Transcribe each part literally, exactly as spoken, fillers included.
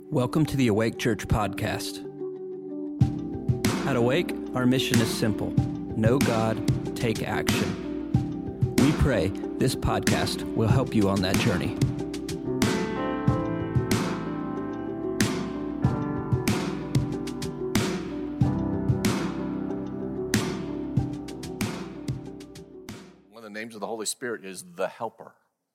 Welcome to the Awake Church podcast. At Awake, our mission is simple: know God, take action. We pray this podcast will help you on that journey. One of the names of the Holy Spirit is the Helper.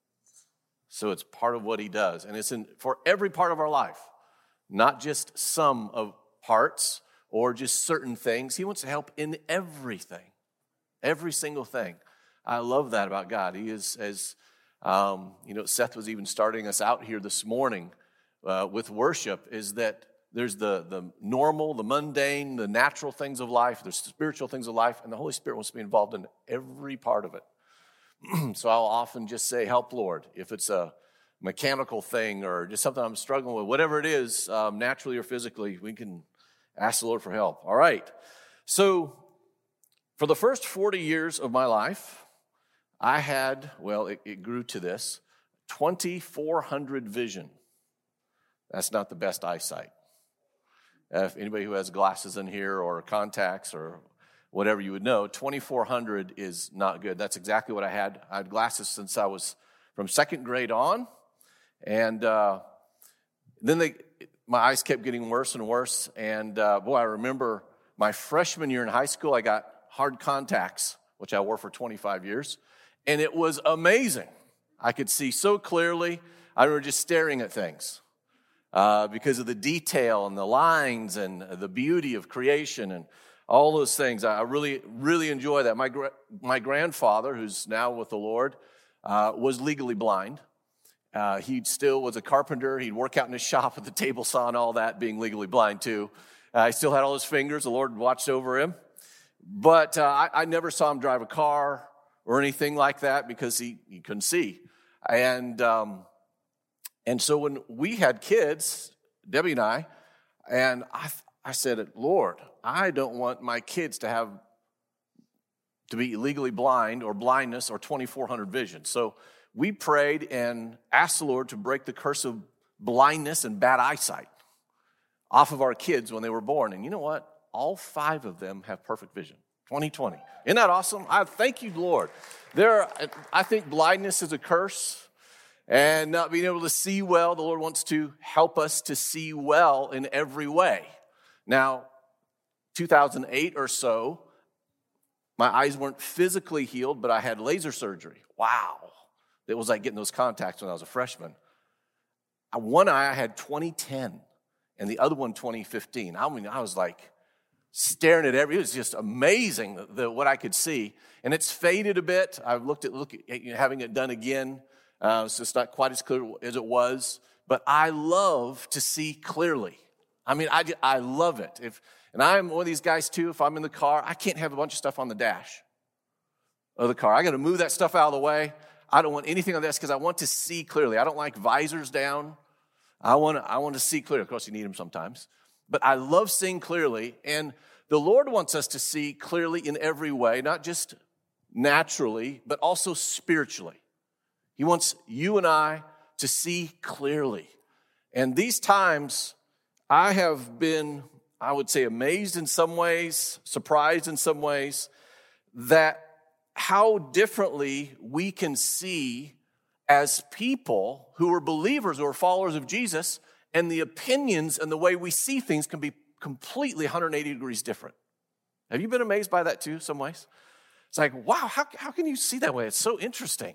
So it's part of what he does, and it's in for every part of our life. Not just some of parts or just certain things. He wants to help in everything, every single thing. I love that about God. He is, as um, you know, Seth was even starting us out here this morning uh, with worship, is that there's the, the normal, the mundane, the natural things of life, there's the spiritual things of life, and the Holy Spirit wants to be involved in every part of it. So I'll often just say, help, Lord, if it's a mechanical thing or just something I'm struggling with, whatever it is, um, naturally or physically, we can ask the Lord for help. All right. So for the first forty years of my life, I had, well, it, it grew to this, twenty-four hundred vision. That's not the best eyesight. If anybody who has glasses in here or contacts or whatever you would know, twenty-four hundred is not good. That's exactly what I had. I had glasses since I was from second grade on. And uh, then they, my eyes kept getting worse and worse. And uh, boy, I remember my freshman year in high school, I got hard contacts, which I wore for twenty-five years. And it was amazing. I could see so clearly. I remember just staring at things uh, because of the detail and the lines and the beauty of creation and all those things. I really, really enjoy that. My, my grandfather, who's now with the Lord, uh, was legally blind. Uh, he still was a carpenter. He'd work out in his shop with the table saw and all that, being legally blind too. Uh, he still had all his fingers. The Lord watched over him. But uh, I, I never saw him drive a car or anything like that because he, he couldn't see. And um, and so when we had kids, Debbie and I, and I, I said, Lord, I don't want my kids to have to be legally blind or blindness or twenty-four hundred vision. So we prayed and asked the Lord to break the curse of blindness and bad eyesight off of our kids when they were born. And you know what? All five of them have perfect vision, twenty twenty. Isn't that awesome? I thank you, Lord. There, I think blindness is a curse, and not being able to see well, the Lord wants to help us to see well in every way. Now, two thousand eight or so, my eyes weren't physically healed, but I had laser surgery. Wow. It was like getting those contacts when I was a freshman. One eye I had twenty ten, and the other one twenty fifteen. I mean, I was like staring at every. It was just amazing the, the, what I could see, and it's faded a bit. I've looked at look at you know, having it done again. Uh, so it's not quite as clear as it was, but I love to see clearly. I mean, I I love it. If and I'm one of these guys too. If I'm in the car, I can't have a bunch of stuff on the dash of the car. I got to move that stuff out of the way. I don't want anything on this because I want to see clearly. I don't like visors down. I want to, I want to see clearly. Of course, you need them sometimes. But I love seeing clearly. And the Lord wants us to see clearly in every way, not just naturally, but also spiritually. He wants you and I to see clearly. And these times, I have been, I would say, amazed in some ways, surprised in some ways, that how differently we can see as people who are believers, who are followers of Jesus, and the opinions and the way we see things can be completely one hundred eighty degrees different. Have you been amazed by that too, some ways? It's like, wow, how, how can you see that way? It's so interesting.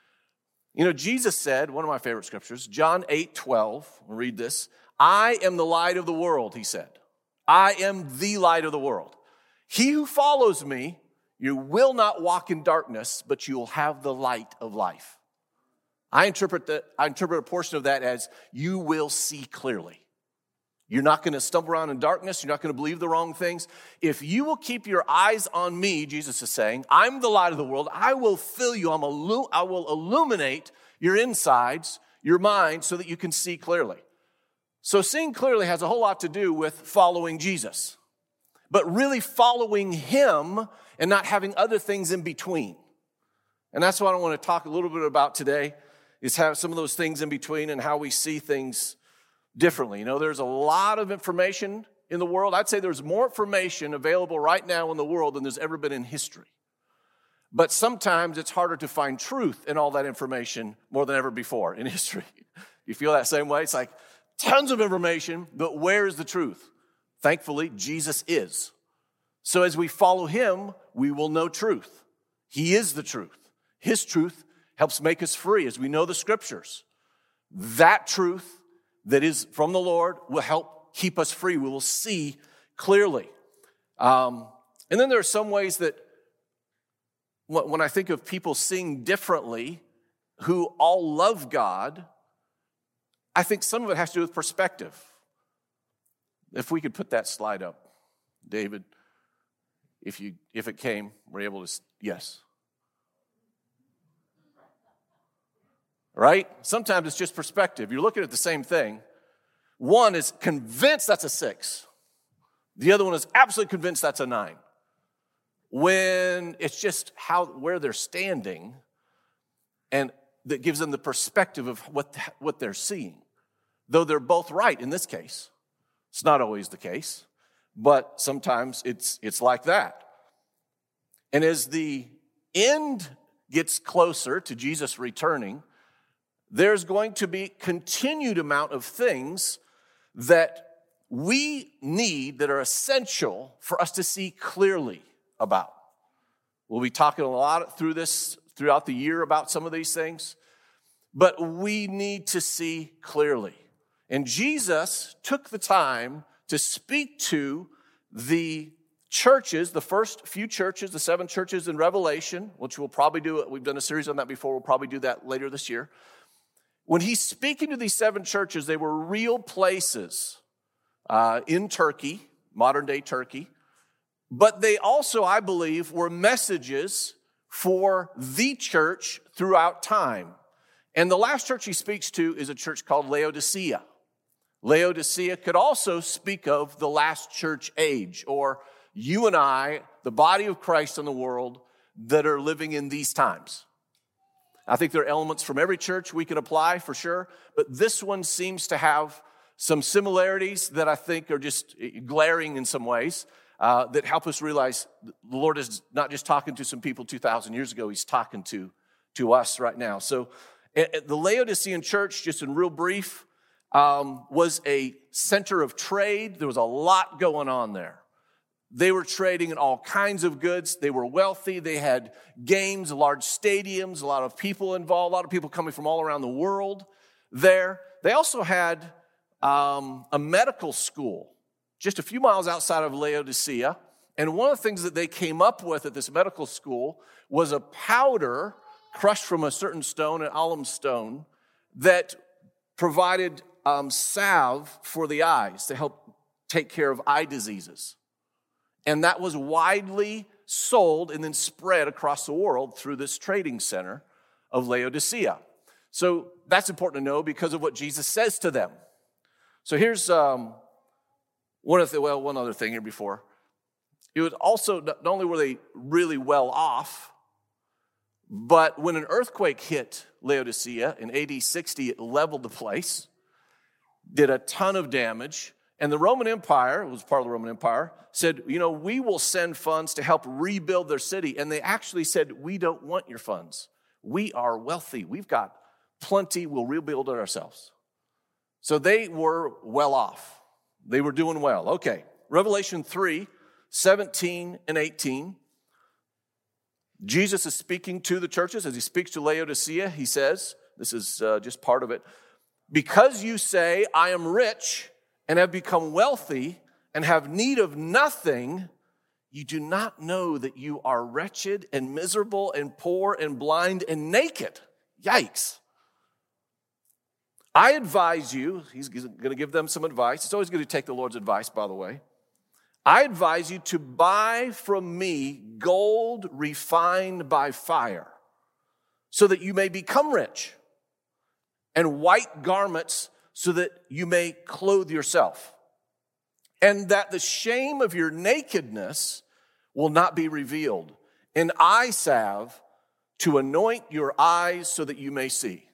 You know, Jesus said, one of my favorite scriptures, John eight twelve, I'll read this. I am the light of the world, he said. I am the light of the world. He who follows me, you will not walk in darkness, but you will have the light of life. I interpret that. I interpret a portion of that as you will see clearly. You're not going to stumble around in darkness. You're not going to believe the wrong things. If you will keep your eyes on me, Jesus is saying, I'm the light of the world. I will fill you. I'm illu- I will illuminate your insides, your mind, so that you can see clearly. So seeing clearly has a whole lot to do with following Jesus, but really following him and not having other things in between. And that's what I want to talk a little bit about today, is have some of those things in between and how we see things differently. You know, there's a lot of information in the world. I'd say there's more information available right now in the world than there's ever been in history. But sometimes it's harder to find truth in all that information more than ever before in history. You feel that same way? It's like tons of information, but where is the truth? Thankfully, Jesus is. So as we follow him, we will know truth. He is the truth. His truth helps make us free as we know the scriptures. That truth that is from the Lord will help keep us free. We will see clearly. Um, and then there are some ways that when I think of people seeing differently who all love God, I think some of it has to do with perspective. If we could put that slide up, David, if you if it came, we're able to, yes. Right? Sometimes it's just perspective. You're looking at the same thing. One is convinced that's a six. The other one is absolutely convinced that's a nine. When it's just how where they're standing, and that gives them the perspective of what, what they're seeing. Though they're both right in this case. It's not always the case, but sometimes it's it's like that. And as the end gets closer to Jesus returning, there's going to be continued amount of things that we need that are essential for us to see clearly about. We'll be talking a lot through this throughout the year about some of these things, but we need to see clearly. And Jesus took the time to speak to the churches, the first few churches, the seven churches in Revelation, which we'll probably do, we've done a series on that before, we'll probably do that later this year. When he's speaking to these seven churches, they were real places uh, in Turkey, modern-day Turkey, but they also, I believe, were messages for the church throughout time. And the last church he speaks to is a church called Laodicea. Laodicea could also speak of the last church age, or you and I, the body of Christ in the world, that are living in these times. I think there are elements from every church we can apply for sure, but this one seems to have some similarities that I think are just glaring in some ways uh, that help us realize the Lord is not just talking to some people two thousand years ago, he's talking to, to us right now. So the Laodicean church, just in real brief, um, was a center of trade. There was a lot going on there. They were trading in all kinds of goods. They were wealthy. They had games, large stadiums, a lot of people involved, a lot of people coming from all around the world there. They also had um, a medical school just a few miles outside of Laodicea. And one of the things that they came up with at this medical school was a powder crushed from a certain stone, an alum stone, that provided um, salve for the eyes to help take care of eye diseases. And that was widely sold and then spread across the world through this trading center of Laodicea. So that's important to know because of what Jesus says to them. So here's um, one of the, well, one other thing here before. It was also, not only were they really well off, but when an earthquake hit Laodicea in A D sixty, it leveled the place, did a ton of damage. And the Roman Empire, it was part of the Roman Empire, said, you know, we will send funds to help rebuild their city. And they actually said, we don't want your funds. We are wealthy. We've got plenty. We'll rebuild it ourselves. So they were well off. They were doing well. Okay, Revelation three, seventeen and eighteen. Jesus is speaking to the churches. As he speaks to Laodicea, he says, this is uh, just part of it, because you say, I am rich and have become wealthy and have need of nothing, you do not know that you are wretched and miserable and poor and blind and naked. Yikes. I advise you, he's going to give them some advice. It's always good to take the Lord's advice, by the way. I advise you to buy from me gold refined by fire, so that you may become rich, and white garments so that you may clothe yourself, and that the shame of your nakedness will not be revealed, and eye salve to anoint your eyes so that you may see.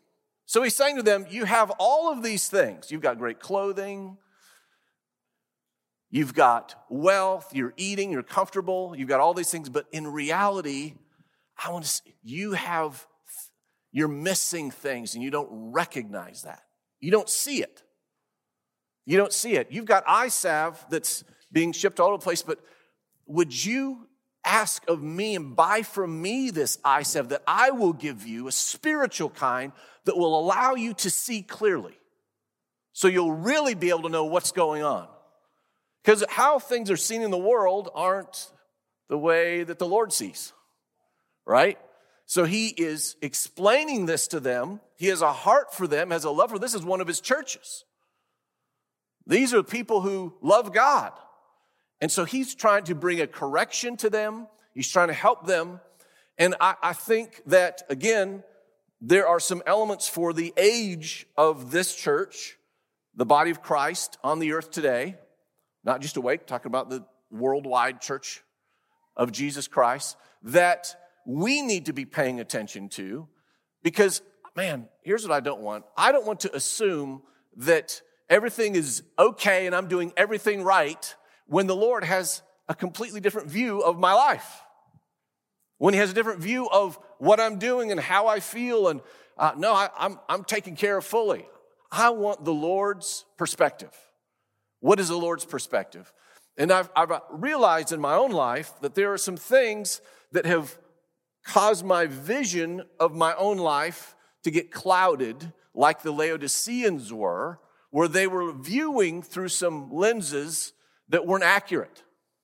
So he's saying to them, you have all of these things. You've got great clothing. You've got wealth. You're eating. You're comfortable. You've got all these things. But in reality, I want to see, you have, you're missing things and you don't recognize that. You don't see it. You don't see it. You've got eye salve that's being shipped all over the place, but would you ask of me and buy from me this eye salve that I will give you, a spiritual kind that will allow you to see clearly, so you'll really be able to know what's going on. Because how things are seen in the world aren't the way that the Lord sees, right? So he is explaining this to them. He has a heart for them, has a love for them. This is one of his churches. These are people who love God. And so he's trying to bring a correction to them. He's trying to help them. And I, I think that, again, there are some elements for the age of this church, the body of Christ on the earth today, not just Awake, talking about the worldwide church of Jesus Christ, that we need to be paying attention to. Because, man, here's what I don't want. I don't want to assume that everything is okay and I'm doing everything right when the Lord has a completely different view of my life. When he has a different view of what I'm doing and how I feel. And uh, no, I, I'm, I'm taken care of fully. I want the Lord's perspective. What is the Lord's perspective? And I've, I've realized in my own life that there are some things that have caused my vision of my own life to get clouded like the Laodiceans were, where they were viewing through some lenses that weren't accurate.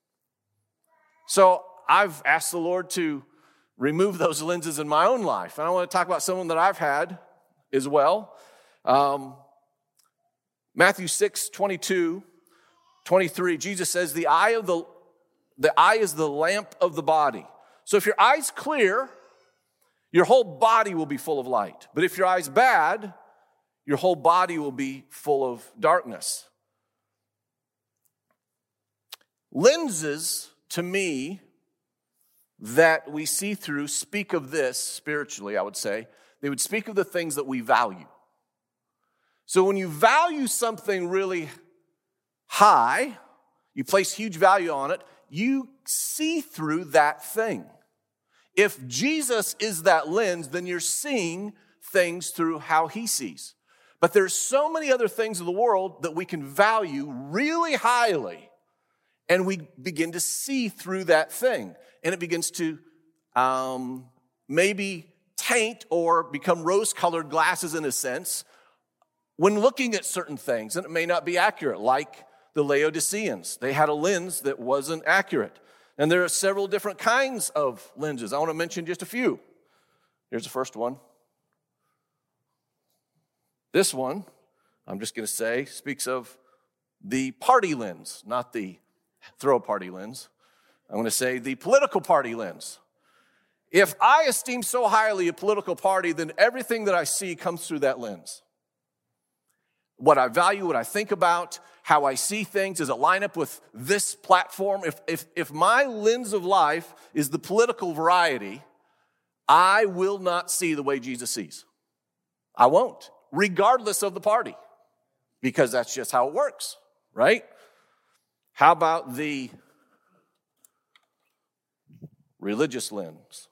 So I've asked the Lord to remove those lenses in my own life. And I want to talk about someone that I've had as well. Um, Matthew six, twenty-two, twenty-three, Jesus says, the eye of the, the eye is the lamp of the body. So if your eye's clear, your whole body will be full of light. But if your eye's bad, your whole body will be full of darkness. Lenses, to me, that we see through speak of this spiritually, I would say. They would speak of the things that we value. So when you value something really high, you place huge value on it, you see through that thing. If Jesus is that lens, then you're seeing things through how he sees. But there's so many other things in the world that we can value really highly, and we begin to see through that thing. And it begins to um, maybe taint or become rose-colored glasses in a sense when looking at certain things. And it may not be accurate, like the Laodiceans. They had a lens that wasn't accurate. And there are several different kinds of lenses. I want to mention just a few. Here's the first one. This one, I'm just going to say, speaks of the party lens, not the throw party lens. I'm going to say the political party lens. If I esteem so highly a political party, then everything that I see comes through that lens. What I value, what I think about, how I see things, does it line up with this platform? If, if, if my lens of life is the political variety, I will not see the way Jesus sees. I won't, regardless of the party, because that's just how it works, right? How about the religious lens?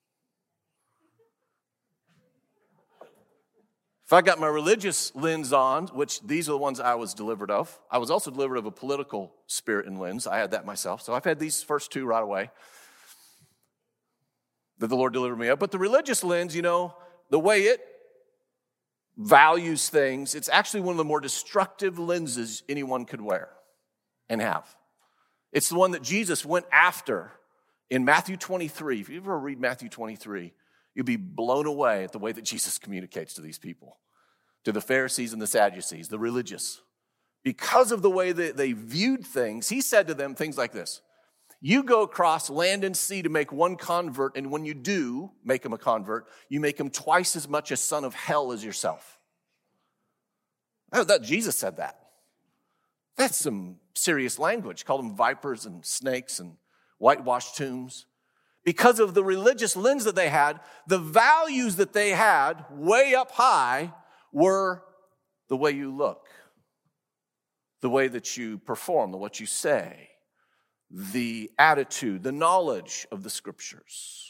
If I got my religious lens on, which these are the ones I was delivered of, I was also delivered of a political spirit and lens. I had that myself. So I've had these first two right away that the Lord delivered me of. But the religious lens, you know, the way it values things, it's actually one of the more destructive lenses anyone could wear and have. It's the one that Jesus went after in Matthew twenty-three. If you ever read Matthew twenty-three, you'll be blown away at the way that Jesus communicates to these people, to the Pharisees and the Sadducees, the religious. Because of the way that they viewed things, he said to them things like this: you go across land and sea to make one convert, and when you do make him a convert, you make him twice as much a son of hell as yourself. Oh, that Jesus said that. That's some serious language. Called them vipers and snakes and whitewashed tombs. because of the religious lens that they had, the values that they had way up high were the way you look, the way that you perform, the what you say, the attitude, the knowledge of the scriptures.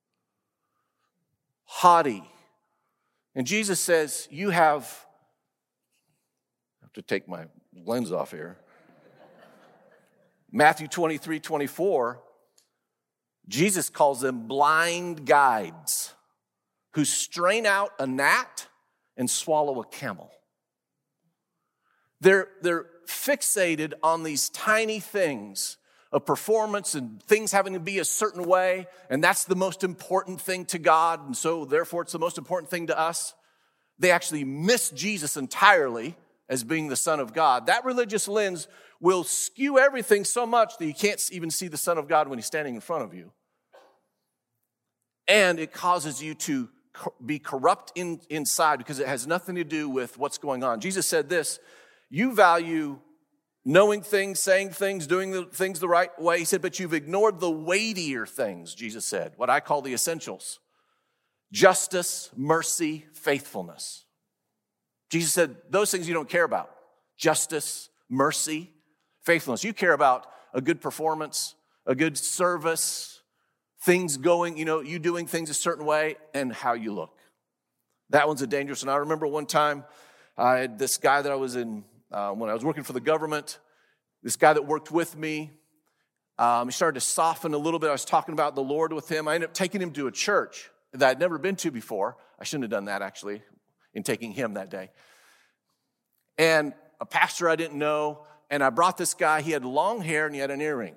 Haughty. And Jesus says, you have, I have to take my lens off here. Matthew twenty-three, twenty-four, Jesus calls them blind guides who strain out a gnat and swallow a camel. They're, they're fixated on these tiny things of performance and things having to be a certain way, and that's the most important thing to God, and so therefore it's the most important thing to us. They actually miss Jesus entirely as being the Son of God. That religious lens will skew everything so much that you can't even see the Son of God when he's standing in front of you. And it causes you to be corrupt in, inside because it has nothing to do with what's going on. Jesus said this, you value knowing things, saying things, doing the things the right way. He said, but you've ignored the weightier things, Jesus said, what I call the essentials. Justice, mercy, faithfulness. Jesus said, those things you don't care about. Justice, mercy, faithfulness. You care about a good performance, a good service, things going, you know, you doing things a certain way, and how you look. That one's a dangerous one. I remember one time I had this guy that I was in, uh, when I was working for the government, this guy that worked with me, um, he started to soften a little bit. I was talking about the Lord with him. I ended up taking him to a church that I'd never been to before. I shouldn't have done that, actually, in taking him that day. And a pastor I didn't know, and I brought this guy. He had long hair and he had an earring.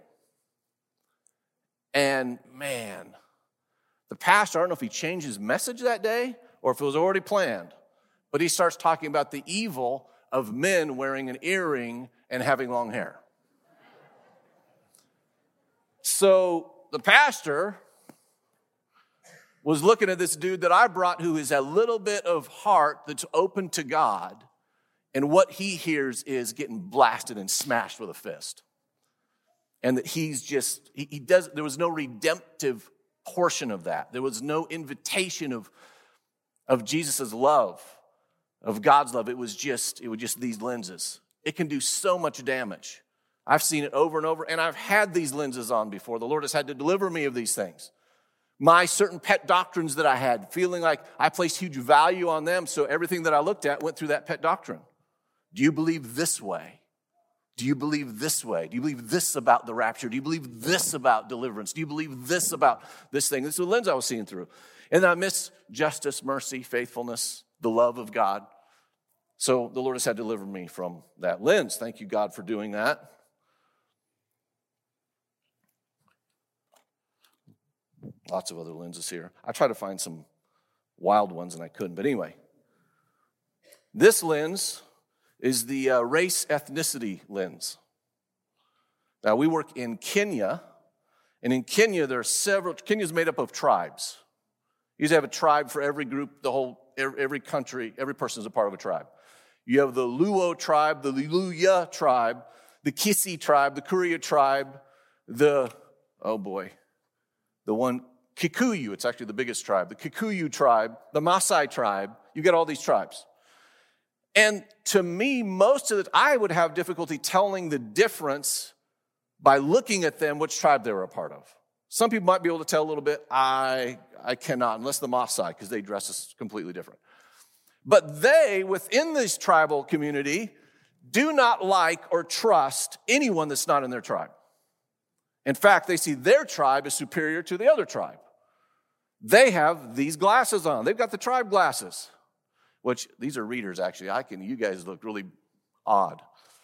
And man, the pastor, I don't know if he changed his message that day or if it was already planned, but he starts talking about the evil of men wearing an earring and having long hair. So the pastor was looking at this dude that I brought who is a little bit of heart that's open to God, and what he hears is getting blasted and smashed with a fist. And that he's just, he, he does, there was no redemptive portion of that. There was no invitation of, of Jesus' love, of God's love. It was just, it was just these lenses. It can do so much damage. I've seen it over and over, and I've had these lenses on before. The Lord has had to deliver me of these things. My certain pet doctrines that I had, feeling like I placed huge value on them, so everything that I looked at went through that pet doctrine. Do you believe this way? Do you believe this way? Do you believe this about the rapture? Do you believe this about deliverance? Do you believe this about this thing? This is the lens I was seeing through. And I miss justice, mercy, faithfulness, the love of God. So the Lord has had to deliver me from that lens. Thank you, God, for doing that. Lots of other lenses here. I tried to find some wild ones and I couldn't. But anyway, this lens is the uh, race ethnicity lens. Now, we work in Kenya, and in Kenya, there are several, Kenya's made up of tribes. You have a tribe for every group, the whole, every country, every person is a part of a tribe. You have the Luo tribe, the Luya tribe, the Kisi tribe, the Kuria tribe, the, oh boy, the one, Kikuyu, it's actually the biggest tribe, the Kikuyu tribe, the Maasai tribe. You get all these tribes. And to me, most of it, I would have difficulty telling the difference by looking at them, which tribe they were a part of. Some people might be able to tell a little bit. I, I cannot, unless the Maasai, because they dress us completely different. But they, within this tribal community, do not like or trust anyone that's not in their tribe. In fact, they see their tribe as superior to the other tribe. They have these glasses on. They've got the tribe glasses. Which, these are readers, actually. I can, you guys look really odd.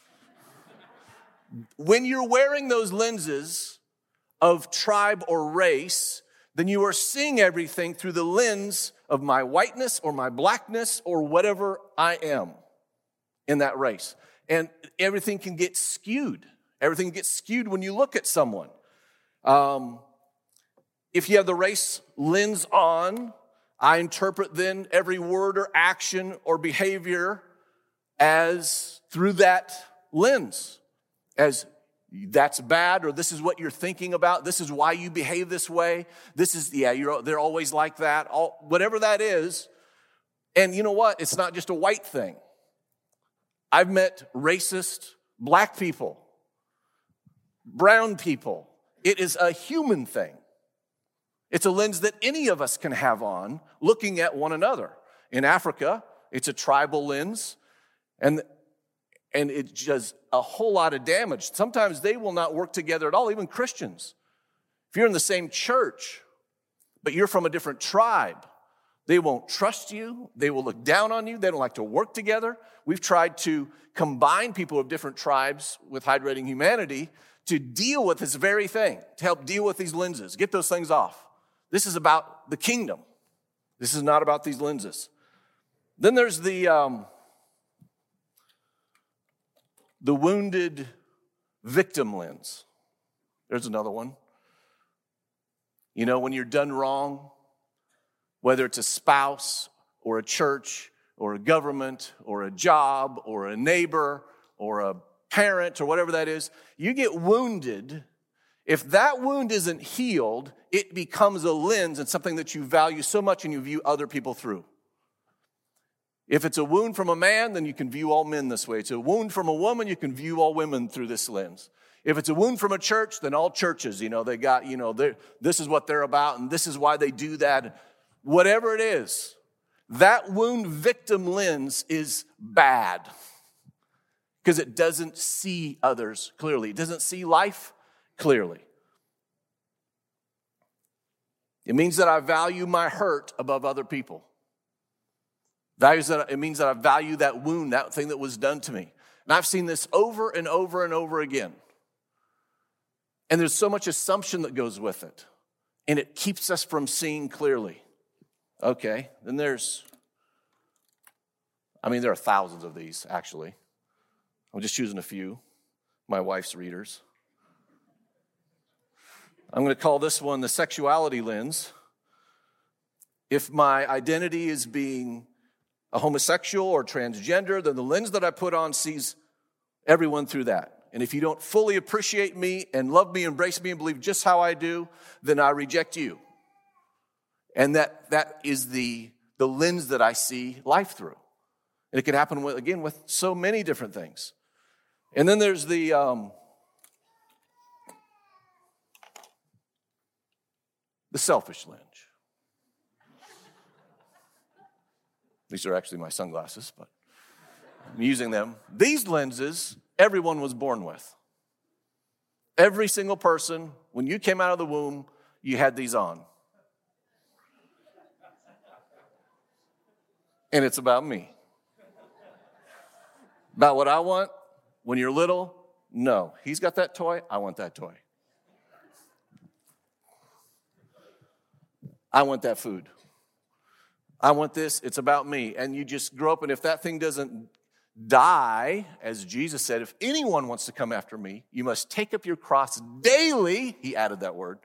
When you're wearing those lenses of tribe or race, then you are seeing everything through the lens of my whiteness or my blackness or whatever I am in that race. And everything can get skewed. Everything gets skewed when you look at someone. Um, if you have the race lens on, I interpret then every word or action or behavior as through that lens. As that's bad, or this is what you're thinking about, this is why you behave this way, this is, yeah, you're, they're always like that, all, whatever that is. And you know what? It's not just a white thing. I've met racist black people, brown people. It is a human thing. It's a lens that any of us can have on looking at one another. In Africa, it's a tribal lens, and, and it does a whole lot of damage. Sometimes they will not work together at all, even Christians. If you're in the same church, but you're from a different tribe, they won't trust you. They will look down on you. They don't like to work together. We've tried to combine people of different tribes with Hydrating Humanity to deal with this very thing, to help deal with these lenses, get those things off. This is about the kingdom. This is not about these lenses. Then there's the, um, the wounded victim lens. There's another one. You know, when you're done wrong, whether it's a spouse or a church or a government or a job or a neighbor or a parent or whatever that is, you get wounded. If that wound isn't healed, it becomes a lens and something that you value so much and you view other people through. If it's a wound from a man, then you can view all men this way. It's a wound from a woman, you can view all women through this lens. If it's a wound from a church, then all churches, you know, they got, you know, this is what they're about and this is why they do that. Whatever it is, that wound victim lens is bad because it doesn't see others clearly. It doesn't see life clearly. It means that I value my hurt above other people. Values that it means that I value that wound, that thing that was done to me. And I've seen this over and over and over again. And there's so much assumption that goes with it. And it keeps us from seeing clearly. Okay, then there's, I mean, there are thousands of these, actually. I'm just choosing a few, my wife's readers. I'm going to call this one the sexuality lens. If my identity is being a homosexual or transgender, then the lens that I put on sees everyone through that. And if you don't fully appreciate me and love me, embrace me, and believe just how I do, then I reject you. And that that is the, the lens that I see life through. And it can happen, with, again, with so many different things. And then there's the um, the selfish lens. These are actually my sunglasses, but I'm using them. These lenses, everyone was born with. Every single person, when you came out of the womb, you had these on. And it's about me. About what I want when you're little? No. He's got that toy, I want that toy. I want that food. I want this, it's about me. And you just grow up, and if that thing doesn't die, as Jesus said, if anyone wants to come after me, you must take up your cross daily. He added that word.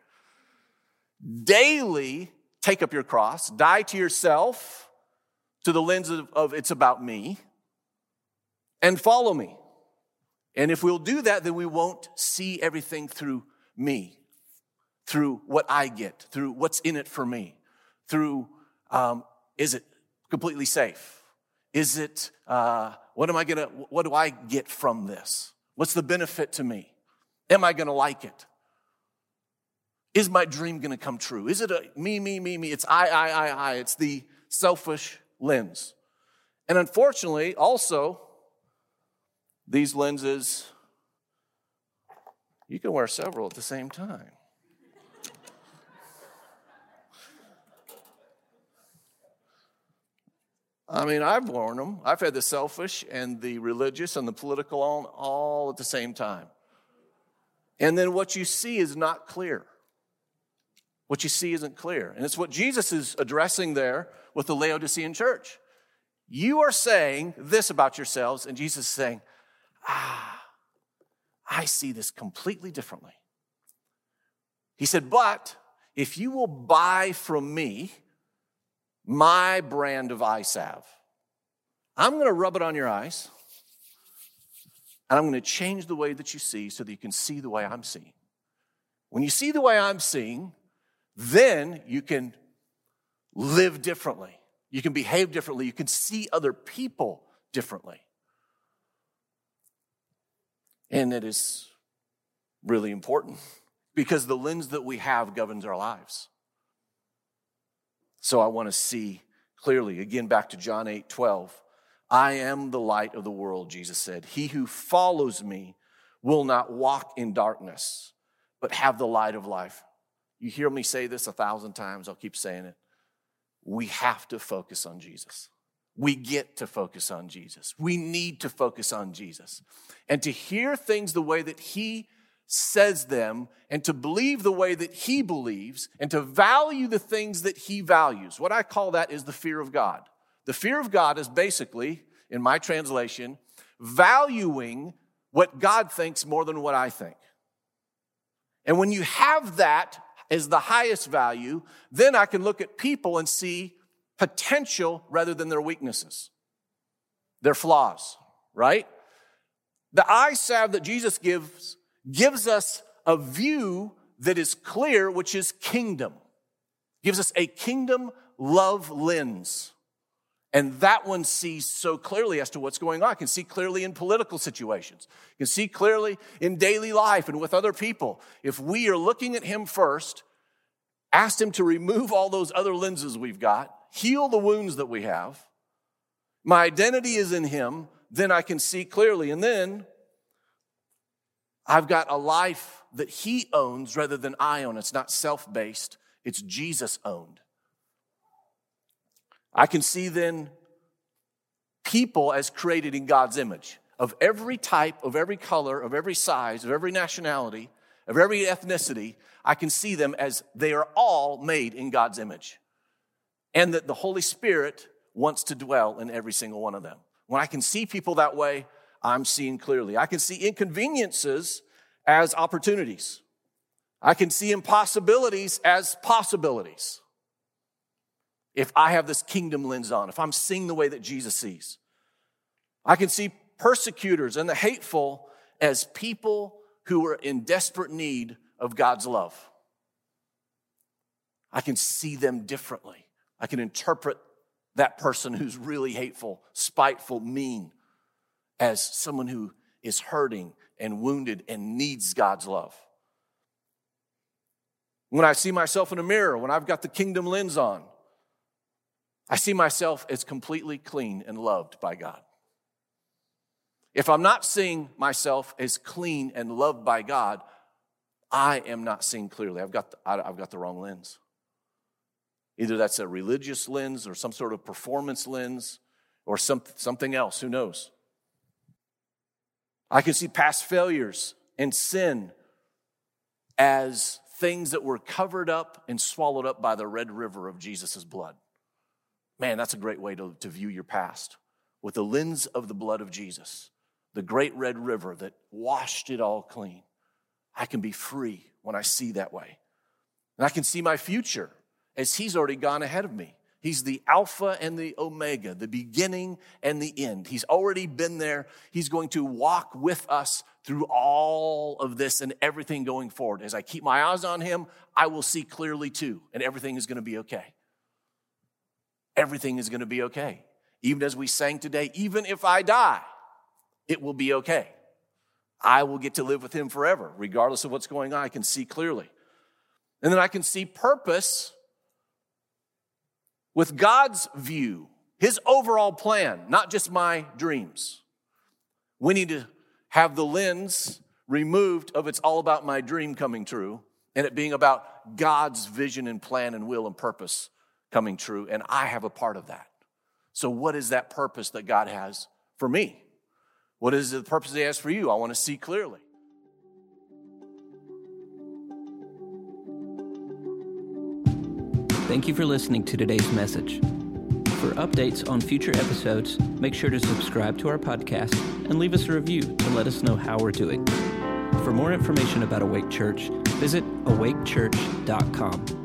Daily, take up your cross, die to yourself, to the lens of, of it's about me, and follow me. And if we'll do that, then we won't see everything through me, through what I get, through what's in it for me, through, um, is it completely safe? Is it, uh, what am I gonna, what do I get from this? What's the benefit to me? Am I gonna like it? Is my dream gonna come true? Is it a me, me, me, me? It's I, I, I, I. It's the selfish lens. And unfortunately, also, these lenses, you can wear several at the same time. I mean, I've worn them. I've had the selfish and the religious and the political on all at the same time. And then what you see is not clear. What you see isn't clear. And it's what Jesus is addressing there with the Laodicean church. You are saying this about yourselves, and Jesus is saying, ah, I see this completely differently. He said, but if you will buy from me my brand of eye salve, I'm going to rub it on your eyes. And I'm going to change the way that you see so that you can see the way I'm seeing. When you see the way I'm seeing, then you can live differently. You can behave differently. You can see other people differently. And it is really important because the lens that we have governs our lives. So I want to see clearly, again, back to John eight twelve. I am the light of the world, Jesus said. He who follows me will not walk in darkness, but have the light of life. You hear me say this a thousand times. I'll keep saying it. We have to focus on Jesus. We get to focus on Jesus. We need to focus on Jesus. And to hear things the way that he says them, and to believe the way that he believes, and to value the things that he values. What I call that is the fear of God. The fear of God is basically, in my translation, valuing what God thinks more than what I think. And when you have that as the highest value, then I can look at people and see potential rather than their weaknesses, their flaws, right? The eye salve that Jesus gives gives us a view that is clear, which is kingdom. Gives us a kingdom love lens. And that one sees so clearly as to what's going on. I can see clearly in political situations. You can see clearly in daily life and with other people. If we are looking at him first, asked him to remove all those other lenses we've got, heal the wounds that we have, my identity is in him, then I can see clearly. And then I've got a life that he owns rather than I own. It's not self-based. It's Jesus-owned. I can see then people as created in God's image, of every type, of every color, of every size, of every nationality, of every ethnicity. I can see them as they are all made in God's image. And that the Holy Spirit wants to dwell in every single one of them. When I can see people that way, I'm seeing clearly. I can see inconveniences as opportunities. I can see impossibilities as possibilities. If I have this kingdom lens on, if I'm seeing the way that Jesus sees. I can see persecutors and the hateful as people who are in desperate need of God's love. I can see them differently. I can interpret that person who's really hateful, spiteful, mean, as someone who is hurting and wounded and needs God's love. When I see myself in a mirror, when I've got the kingdom lens on, I see myself as completely clean and loved by God. If I'm not seeing myself as clean and loved by God, I am not seeing clearly. I've got the, I've got the wrong lens. Either that's a religious lens or some sort of performance lens or some, something else, who knows? I can see past failures and sin as things that were covered up and swallowed up by the red river of Jesus' blood. Man, that's a great way to, to view your past. With the lens of the blood of Jesus, the great red river that washed it all clean. I can be free when I see that way. And I can see my future as he's already gone ahead of me. He's the Alpha and the Omega, the beginning and the end. He's already been there. He's going to walk with us through all of this and everything going forward. As I keep my eyes on him, I will see clearly too, and everything is going to be okay. Everything is going to be okay. Even as we sang today, even if I die, it will be okay. I will get to live with him forever. Regardless of what's going on, I can see clearly. And then I can see purpose with God's view, his overall plan, not just my dreams. We need to have the lens removed of it's all about my dream coming true and it being about God's vision and plan and will and purpose coming true, and I have a part of that. So what is that purpose that God has for me? What is the purpose he has for you? I want to see clearly. Thank you for listening to today's message. For updates on future episodes, make sure to subscribe to our podcast and leave us a review to let us know how we're doing. For more information about Awake Church, visit awake church dot com.